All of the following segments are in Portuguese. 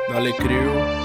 Dale Crio.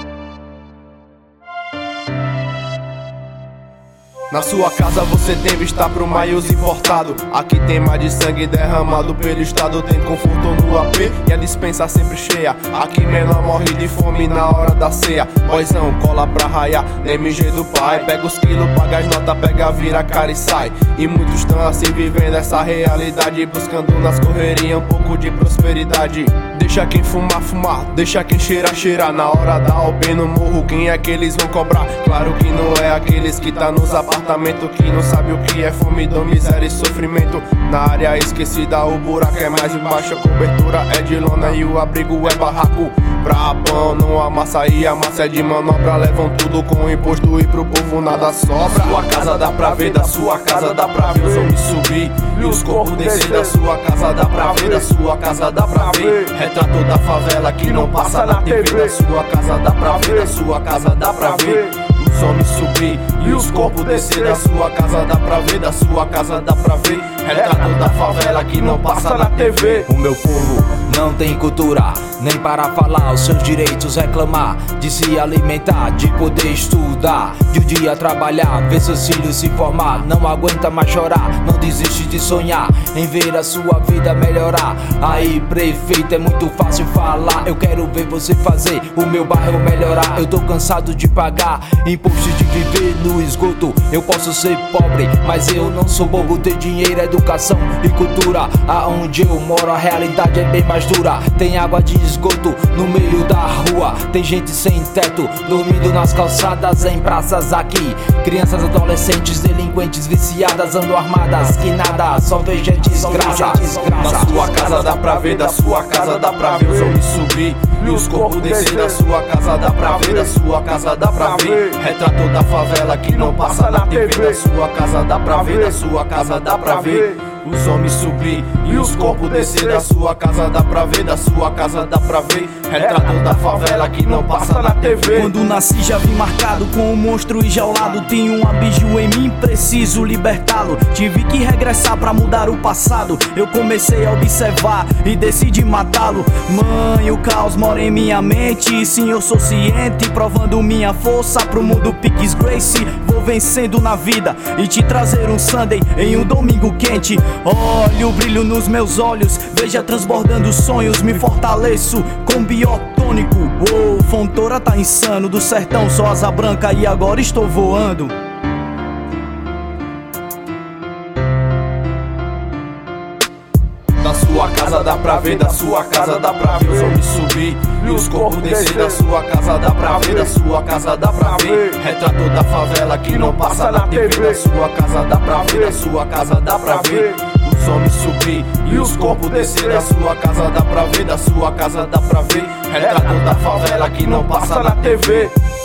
Na sua casa você tem vista pro maius importado. Aqui tem mais de sangue derramado pelo estado. Tem conforto no AP e a dispensa sempre cheia. Aqui menor morre de fome na hora da ceia. Boizão cola pra raiar, nem MG do pai. Pega os quilos, paga as notas, pega, vira a cara e sai. E muitos estão assim vivendo essa realidade, buscando nas correrias um pouco de prosperidade. Deixa quem fumar, fumar, deixa quem cheirar, cheirar. Na hora da OP no morro, quem é que eles vão cobrar? Claro que não é aqueles que tá nos apartamentos, que não sabe o que é fome, dor, miséria e sofrimento. Na área esquecida o buraco é mais embaixo, a cobertura é de lona e o abrigo é barraco. Pra pão não amassa e a massa é de manobra. Levam tudo com imposto e pro povo nada sobra. Sua casa dá pra ver, da sua casa dá pra ver os homens subir e os corpos descer. Da sua casa dá pra ver, da sua casa dá pra ver retrato da favela que não passa na TV. Da sua casa dá pra ver, da sua casa dá pra ver os homens subir e os corpos descer. Da sua casa dá pra ver, da sua casa dá pra ver retrato da favela que não passa na TV. O meu povo não tem cultura, nem para falar os seus direitos, reclamar de se alimentar, de poder estudar, de um dia trabalhar, ver seus filhos se formar. Não aguenta mais chorar, não desiste de sonhar em ver a sua vida melhorar. Aí prefeito, é muito fácil falar, eu quero ver você fazer o meu bairro melhorar. Eu tô cansado de pagar imposto, de viver no esgoto. Eu posso ser pobre, mas eu não sou bobo. Ter dinheiro, educação e cultura. Aonde eu moro a realidade é bem mais dura. Tem água de esgoto no meio da rua, tem gente sem teto dormindo nas calçadas, em praças aqui. Crianças, adolescentes, delinquentes, viciadas, andam armadas, que nada, só veja desgraça. Da sua casa dá pra ver, da sua casa dá pra ver os homens subir e os corpos descer. Da sua casa dá pra ver, da sua casa dá pra ver retrato da favela que não passa na TV. Da sua casa dá pra ver, da sua casa dá pra ver os homens subir e os corpos descer. Da sua casa dá pra ver, da sua casa dá pra ver retrato da favela que não passa na TV. Quando nasci já vim marcado com um monstro enjaulado. Tinha um abiju em mim, preciso libertá-lo. Tive que regressar pra mudar o passado. Eu comecei a observar e decidi matá-lo. Mãe, o caos mora em minha mente, sim, eu sou ciente, provando minha força pro mundo Pix Grace. Vou vencendo na vida e te trazer um Sunday em um domingo quente. Olha o brilho nos meus olhos, veja transbordando sonhos. Me fortaleço com biotônico. Uou, Fontoura tá insano, do sertão só asa branca e agora estou voando. Da sua casa dá pra ver, da sua casa dá pra ver os homens subir e os corpos descer. Da sua casa dá pra ver, da sua casa dá pra ver retrato da favela que não passa na TV. Da sua casa dá pra ver, da sua casa dá pra ver os homens subir e os corpos descer. Da sua casa dá pra ver, da sua casa dá pra ver retrato da favela que não passa na TV.